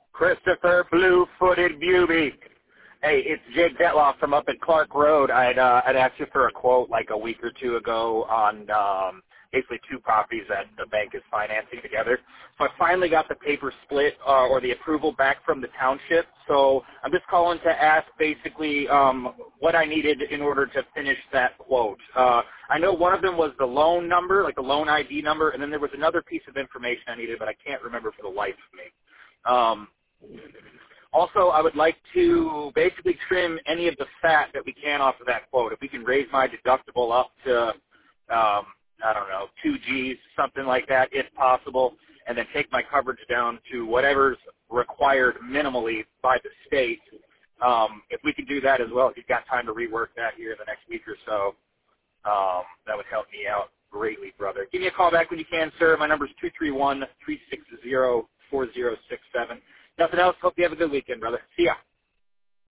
Christopher Blue-Footed Beauty. Hey, it's Jake Detloff from up at Clark Road. I'd asked you for a quote like a week or two ago on basically two properties that the bank is financing together. So I finally got the paper split or the approval back from the township. So I'm just calling to ask basically what I needed in order to finish that quote. I know one of them was the loan number, like the loan ID number, and then there was another piece of information I needed, but I can't remember for the life of me. Also, I would like to basically trim any of the fat that we can off of that quote. If we can raise my deductible up to, I don't know, 2 Gs, something like that, if possible, and then take my coverage down to whatever's required minimally by the state. If we can do that as well, if you've got time to rework that here in the next week or so, that would help me out greatly, brother. Give me a call back when you can, sir. My number is 231-360-4067. Nothing else. Hope you have a good weekend, brother. See ya.